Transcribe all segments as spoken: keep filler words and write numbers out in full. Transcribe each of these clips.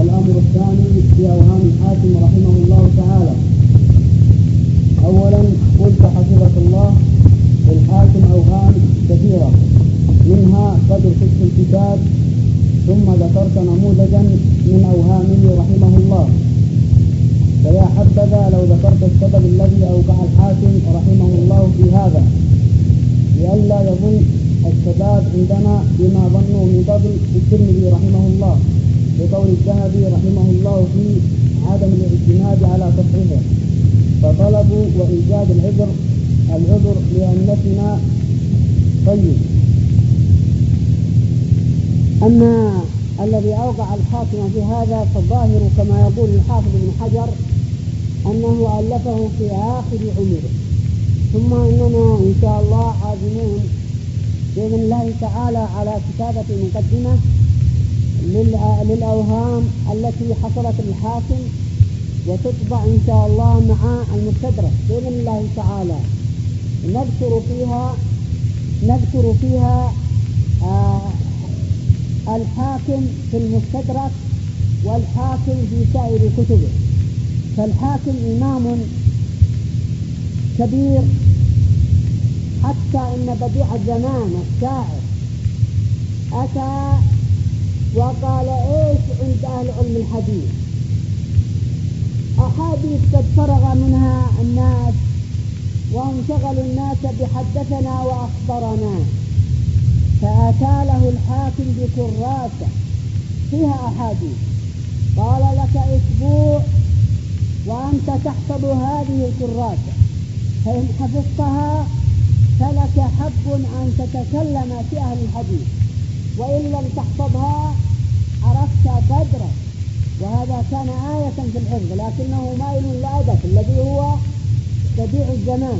الأمر الثاني في أوهام الحاكم رحمه الله تعالى. أولا قلت حفظك الله الحاكم أوهام كثيرة، منها قدر فقه الكتاب، ثم ذكرت نموذجا من أوهامه رحمه الله. فيا حبذا لو ذكرت السبب الذي أوقع الحاكم رحمه الله في هذا، لئلا يظن الشباب عندنا بما ظنوا من قبل الترمذي رحمه الله بقول الذهبي رحمه الله في عدم الاعتماد على تصحيحه، فطلبوا وإيجاد العذر العذر لأنتنا. طيب، أما الذي أوقع الحاكم في هذا فالظاهر كما يقول الحافظ ابن حجر أنه ألفه في آخر عمره، ثم إننا إن شاء الله عازمون بإذن الله تعالى على كتابة مقدمة للأوهام التي حصلت للحاكم، وتطبع إن شاء الله مع المستدرك بإذن الله تعالى. نذكر فيها نذكر فيها آه الحاكم في المستدرك والحاكم في سائر كتبه. فالحاكم إمام كبير، حتى إن بديع الزمان الشاعر أتى وقال إيش عند أهل علم الحديث؟ أحاديث قد فرغ منها الناس وهم شغلوا الناس بحدثنا وأخبرنا، فأتى له الحاكم بكراسة فيها أحاديث، قال لك أسبوع وأنت تحفظ هذه الكراسة، فإن حفظتها فلك حب أن تتكلم في أهل الحديث، وإن لم تحفظها عرفت قدره. وهذا كان آية في الحفظ، لكنه مائل لأدب الذي هو بديع الزمان.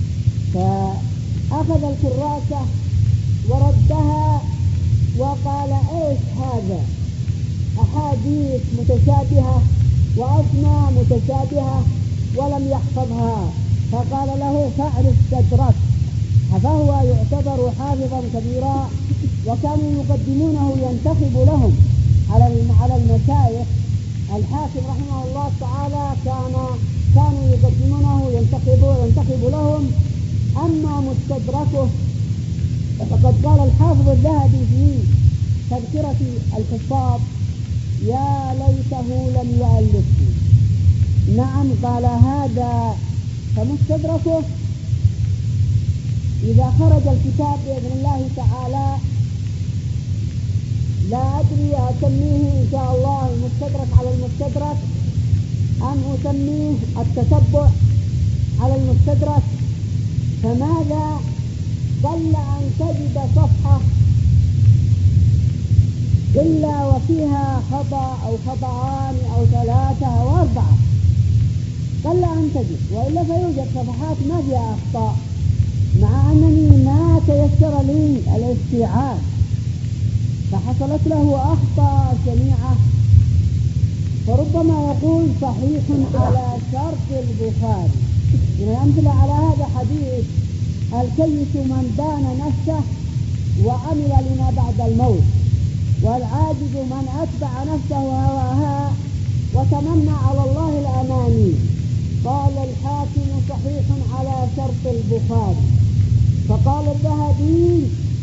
فأخذ الكراسة وردها وقال إيش هذا؟ أحاديث متشابهة وأسماء متشابهة ولم يحفظها. فقال له فاعرف تدرك، فهو يعتبر حافظا كبيرا، وكانوا يقدمونه ينتخب لهم على المشايخ. الحاكم رحمه الله تعالى كان كانوا يقدمونه ينتخب ينتخب لهم. أما مستدركه فقد قال الحافظ الذهبي في تذكرة الحفاظ يا ليته لم يؤلفه. نعم قال هذا. فمستدركه إذا خرج الكتاب بإذن الله تعالى لا أدري أسميه إن شاء الله المستدرك على المستدرك أم أسميه التتبع على المستدرك. فماذا؟ قل أن تجد صفحة إلا وفيها خطأ أو خطأان أو ثلاثة أو أربعة، قل أن تجد، وإلا فيوجد صفحات ما فيها أخطاء، مع أنني ما تيسر لي الاستيعاب، فحصلت له أخطاء شنيعة. فربما يقول صحيح على شرط البخاري. من الأمثلة على هذا حديث الكيس من دان نفسه وعمل لما بعد الموت، والعاجز من أتبع نفسه هواها وتمنى على الله الأماني. قال الحاكم صحيح على شرط البخاري. فقال الذهبي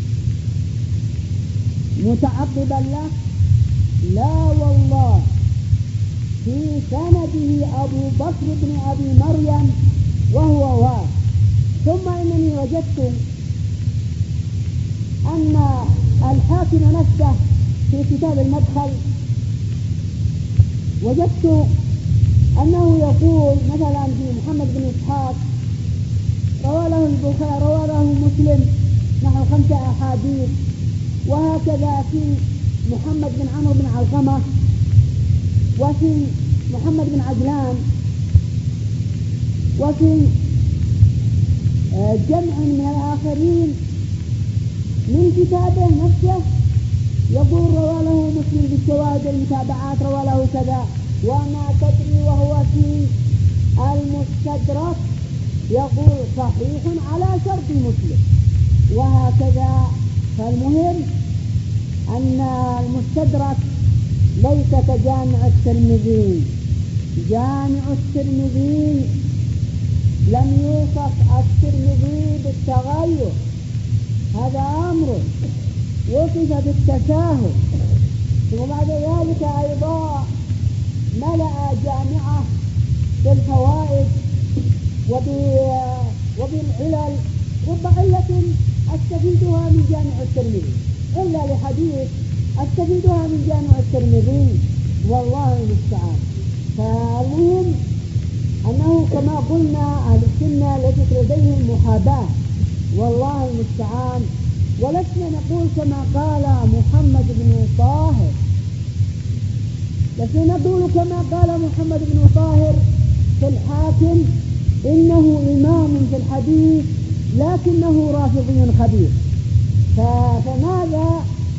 متعقبا له لا والله في سنده أبو بكر بن أبي مريم وهو واه. ثم إنني وجدت أن الحاكم نفسه في كتاب المدخل وجدت أنه يقول مثلا في محمد بن إسحاق روى له البخاري روى له مسلم نحو خمسة أحاديث، وهكذا في محمد بن عمرو بن علقمة وفي محمد بن عجلان وفي جمع من الآخرين من كتابه نفسه يقول روى له مسلم بالشواهد المتابعات روى له كذا، وما تدري وهو في المستدرك يقول صحيح على شرط مسلم، وهكذا. فالمهم أن المستدرك ليس كجامع الترمذي. جامع الترمذي لم يوصف الترمذي بالتغير، هذا أمر وصف بالتساهل. وبعد ذلك أيضا ملأ جامعه بالفوائد وبالعلل، رب علة أستفيدها من جامع الترمذي، إلا لحديث أستفيدها من جامع الترمذي، والله المستعان. فالمهم أنه كما قلنا أهل السنة ليست لديهم محاباة، والله المستعان. ولسنا نقول كما قال محمد بن طاهر، لسنا نقول كما قال محمد بن طاهر في الحاكم إنه إمام في الحديث لكنه رافضي خبيث. فماذا؟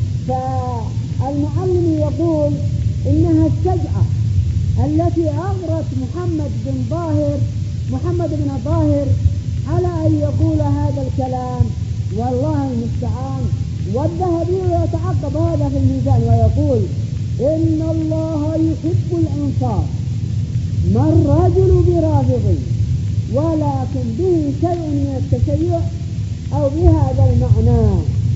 فالمعلم يقول إنها الشجعة التي أغرت محمد بن طاهر محمد بن طاهر على أن يقول هذا الكلام، والله المستعان. والذهبي يتعقب هذا في الميزان ويقول إن الله يحب الإنصاف، ما الرجل برافضي ولكن به شيء من التشيع أو بهذا المعنى.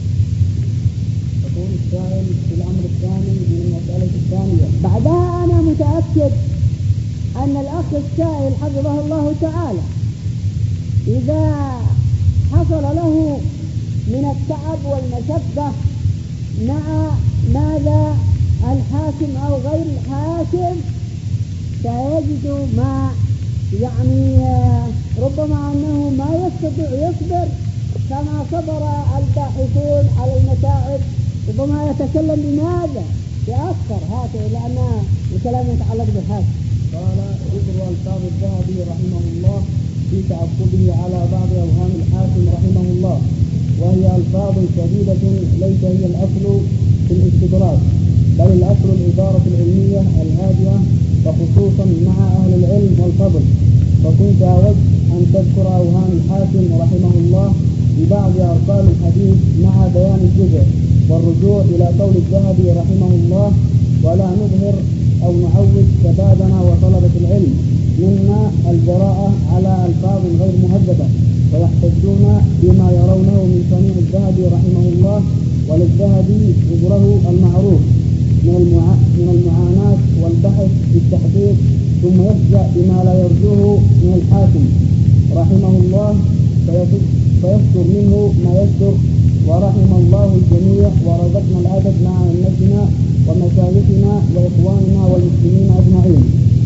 يقول السائل في الأمر الثاني من المسألة الثانية. بعدها أنا متأكد أن الأخ السائل حفظه الله تعالى إذا حصل له من التعب والمشقة مع ماذا الحاكم أو غير الحاكم سيجد ما يعني ربما أنه ما يستطيع يصبر كما صبر الباحثون على المتاعب، ربما يتكلم بماذا يأثر هذا لأن الكلام يتعلق بالحاكم. قال ذكر ألفاظ الذهبي رحمه الله في تعقبه على بعض أوهام الحاكم رحمه الله، وهي ألفاظ شديدة ليس هي الأصل في الاستدراك، بل الأصل العبارة العلمية الهادئة، وخصوصا مع أهل العلم والفضل. فكنت أود أن تذكر أوهام الحاكم رحمه الله ببعض أرقام الحديث مع بيان الجزء، والرجوع إلى قول الذهبي رحمه الله: ولا نظهر أو نعود شبابنا وطلبة العلم منا الجراءة على ألفاظ غير مهذبة، ويحتجون بما يرونه من صنيع الذهبي رحمه الله. وللذهبي عذره المعروف من المعاناة والبحث في التحقيق، ثم يفجأ بما لا يرجوه من الحاكم رحمه الله فيذكر منه ما يذكر. ورحم الله الجميع ورزقنا الأدب مع أئمتنا ومشايخنا وإخواننا والمسلمين أجمعين.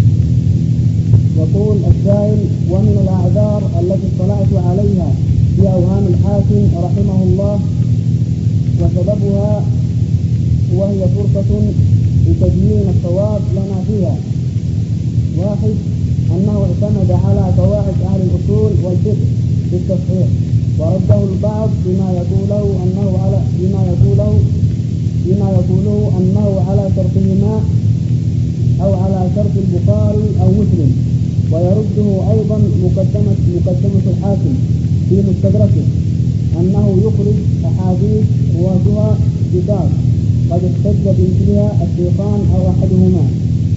يقول السائل: ومن الأعذار التي اطلعت عليها في أوهام الحاكم رحمه الله وسببها، وهي فرصة لتبيين الصواب لنا فيها: واحد، أنه اعتمد على قواعد أهل الأصول والفقه في التصحيح، ورده البعض بما يقوله أنه على بما يقوله بما يقوله أنه على شرطهما أو على شرط البخاري أو مسلم، ويرده أيضا مقدمة مقدمة الحاكم في مستدركه أنه يخرج أحاديث رواتها كتاب قد احتج بمثلها الشيخان أو أحدهما.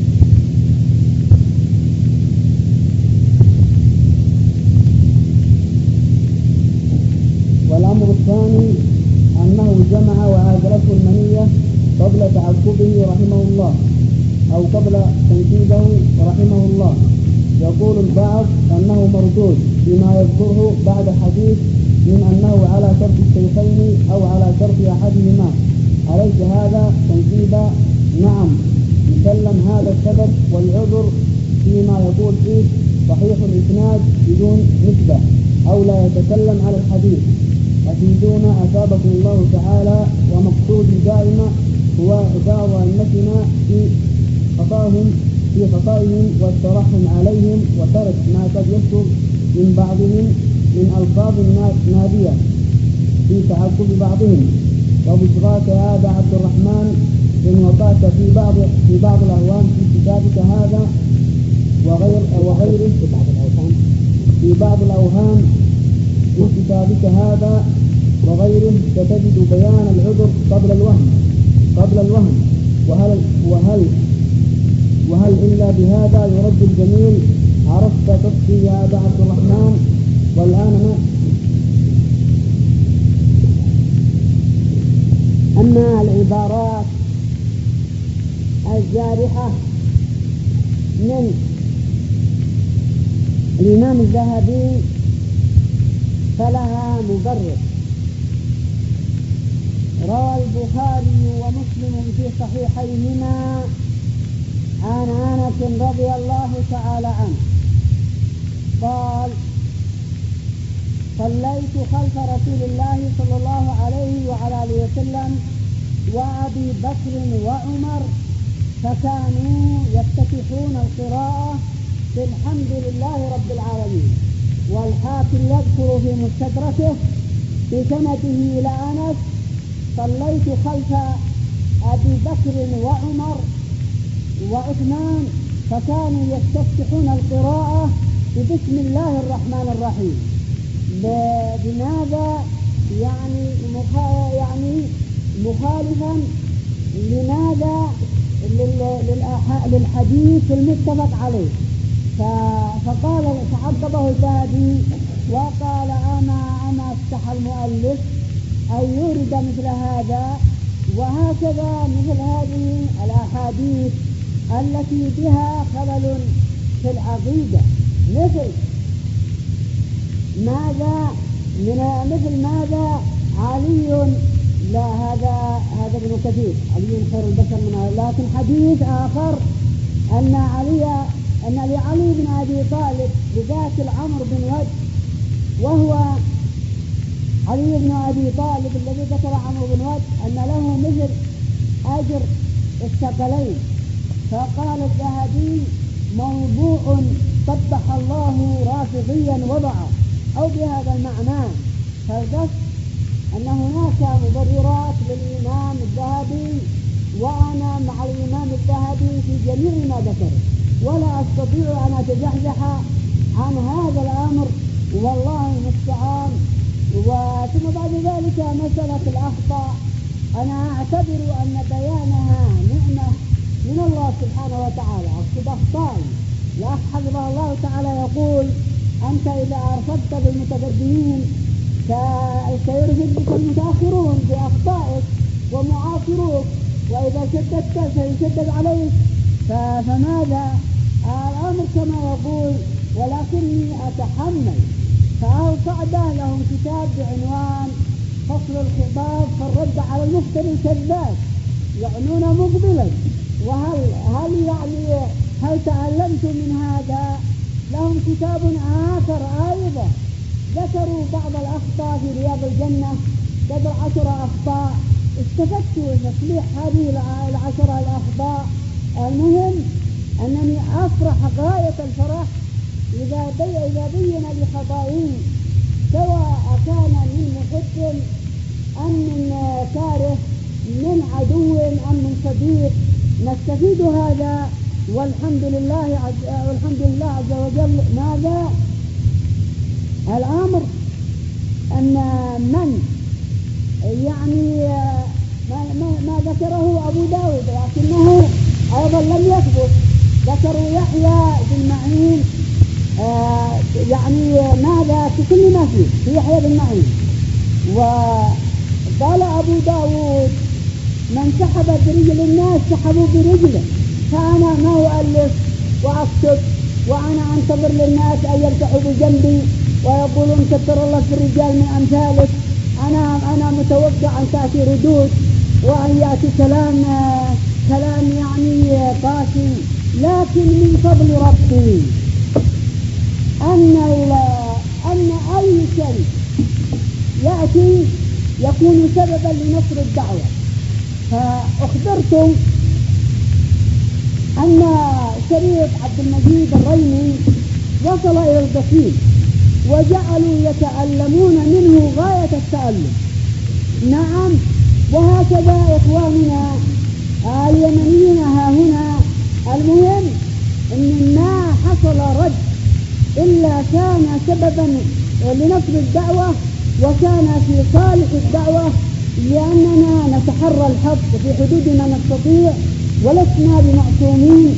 والأمر الثاني أنه جمع وعادلته المنية قبل تعقبه رحمه الله أو قبل تنفيذه رحمه الله. يقول البعض أنه مردود بما يذكره بعد حديث من أنه على شرط الشيخين أو على شرط أحدهما. أليس هذا تنفيذا؟ نعم، يسلم هذا السبب والعذر فيما يقول فيه صحيح الإسناد بدون نسبة أو لا يتكلم على الحديث. أفيدونا أثابكم الله تعالى. ومقصودي دائما هو إعذار أئمتنا في خطاهم في خطائهم والترحم عليهم وترك ما قد يصدر من بعضهم من ألفاظ نادية في تعقب بعضهم. وبشراك هذا عبد الرحمن إن وقعت في بعض في بعض الأهوام في كتابك هذا وغير وغيره في بعض الأوهام في بعض الأوهام في كتابك هذا وغيره ستجد بيان العذر قبل الوهم قبل الوهم وهل وهل وهل إلا بهذا يرد الجميل؟ عرفت تفتي يا أبا عبد الرحمن. والآن ما أما العبارات الجارحة من الإمام الذهبي فلها مبرر. روى البخاري ومسلم في صحيحيهما عن أنس رضي الله تعالى عنه قال: صليت خلف رسول الله صلى الله عليه وعلى آله وسلم وأبي بكر وعمر فكانوا يفتتحون القراءة بالحمد لله رب العالمين. والحاكم يذكر في مستدركه بسنده إلى أنس: صليت خلف أبي بكر وعمر وعثمان فكانوا يستفتحون القراءة بسم الله الرحمن الرحيم. بماذا يعني يعني مخالفا لماذا للحديث المتفق عليه. فقال فعقبه الذهبي وقال: أما أما افتح المؤلف أن يورد مثل هذا وهكذا مثل هذه الأحاديث التي بها خلل في العقيدة، مثل ماذا من مثل ماذا علي، لا هذا هذا ابن كثير، علي خير البشر من هذا. لكن حديث آخر أن علي أن لعلي بن أبي طالب بذات العمر بن ود، وهو علي بن أبي طالب الذي ذكر عمرو بن ود أن له مثل أجر الثقلين. فقال الذهبي: موضوع قبح الله رافضيا وضعه، أو بهذا المعنى. فالقصد أن هناك مبررات للإمام الذهبي، وأنا مع الإمام الذهبي في جميع ما ذكر، ولا أستطيع أن أتزحزح عن هذا الأمر، والله المستعان. وثم بعد ذلك مسألة الأخطاء، أنا أعتبر أن بيانها نعمة من الله سبحانه وتعالى. أقصد أخطائي، الأخ حفظه الله تعالى يقول: أنت إذا أرفقت بالمتقدمين سيرفد بك المتأخرون بأخطائك ومعاصروك، وإذا شددت سيشدد عليك. فماذا الأمر كما يقول، ولكني أتحمل. فأوصعد لهم كتاب بعنوان فصل الخطاب في الرد على المفتري الكذاب، يعنون مقبلا. وهل هل يعني هل تعلمت من هذا؟ لهم كتاب آخر أيضا ذكروا بعض الأخطاء في رياض الجنة، قدر عشر أخطاء. استفدت تصليح هذه العشرة الأخطاء. المهم أنني أفرح غاية الفرح إذا بي إذا بين لخطائي، سواء كان من محب أم من كاره، من عدو أم من صديق، نستفيد هذا. والحمد لله عز والحمد لله عز وجل. ماذا الأمر؟ أن من يعني ما, ما, ما ذكره أبو داود، لكنه أيضا لم يثبت. ذكروا يحيى بن معين، آه يعني ماذا في كل ما فيه في يحيى بن معين. وقال أبو داود: من سحب برجل الناس سحبوا برجله. فأنا ما أؤلف وأكتب وأنا أنتظر للناس أن يلتحوا بجنبي ويقولون كثر الله في الرجال من أمثالك. أنا أنا متوقع أن تأتي ردود وأن يأتي كلام كلام يعني قاسي، لكن من فضل ربي أن أن أي شيء يأتي يكون سببا لنصر الدعوة. فأخبرتم أن شريف عبد المجيد الريمي وصل إلى القصيم وجعلوا يتعلمون منه غاية التعلم. نعم، وهكذا إخواننا اليمنيين ها هنا. المهم أن ما حصل رد إلا كان سببا لنصر الدعوة وكان في صالح الدعوة، لأننا نتحرى الحق في حدود ما نستطيع ولسنا بمعصومين،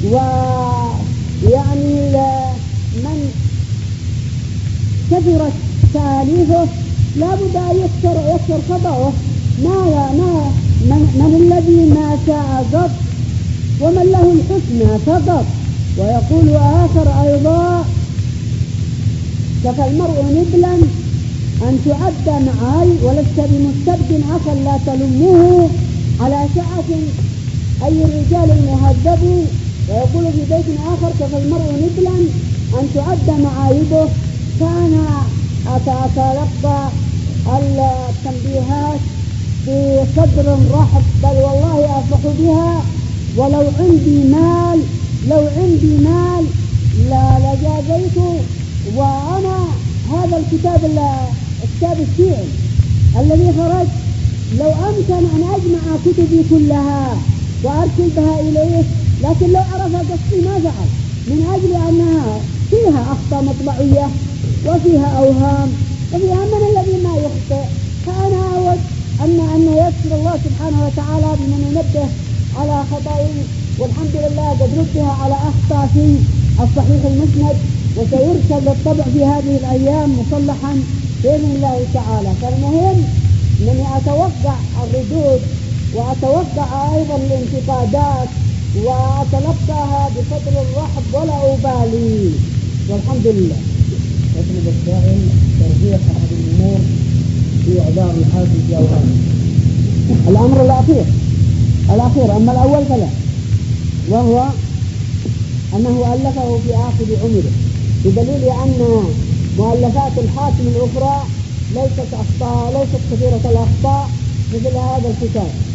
ويعني من كثرت تأليفه لا بد أن يكثر يكثر خطأه. ما ما من, من الذي ما شاء قط ومن له الحسنى فقط. ويقول آخر أيضا: كفى المرء نبلا أن تعد معاي ولست بمستبد عسى لا تلموه على سعة أي الرجال المهذب. ويقول في بيت آخر: كفى المرء نبلا أن تعد معايبه. فأنا أتلقى التنبيهات في صدر رحب، بل والله أفرح بها. ولو عندي مال لو عندي مال لا لجازيت. وأنا هذا الكتاب الكتاب الشيعي الذي خرج لو أمكن أن أجمع كتبي كلها وأرسلها إليه، لكن لو عرف قصدي ما فعل، من أجل أنها فيها أخطاء مطبعية وفيها أوهام وفيها من الذي ما يخطئ. فأنا أود أن أن يسر الله سبحانه وتعالى بمن ينبه على خطأي، والحمد لله قد ردها على أخطاء في الصحيح المسند، وسيرسل للطبع في هذه الأيام مصلحا بإذن الله تعالى. فالمهم أنني أتوقع الردود وأتوقع أيضا الانتقادات وأتلقاها بصدر الرحب ولا أبالي، والحمد لله. يطلب السائل ترجيح أحد الأمور في إعذار الحاكم في أوهامه. الأمر الأخير الأخير أما الأول فلا، وهو أنه ألفه في آخر عمره، بدليل أن مؤلفات الحاكم الأخرى ليست أخطاء ليست كثيرة الأخطاء مثل هذا الكتاب.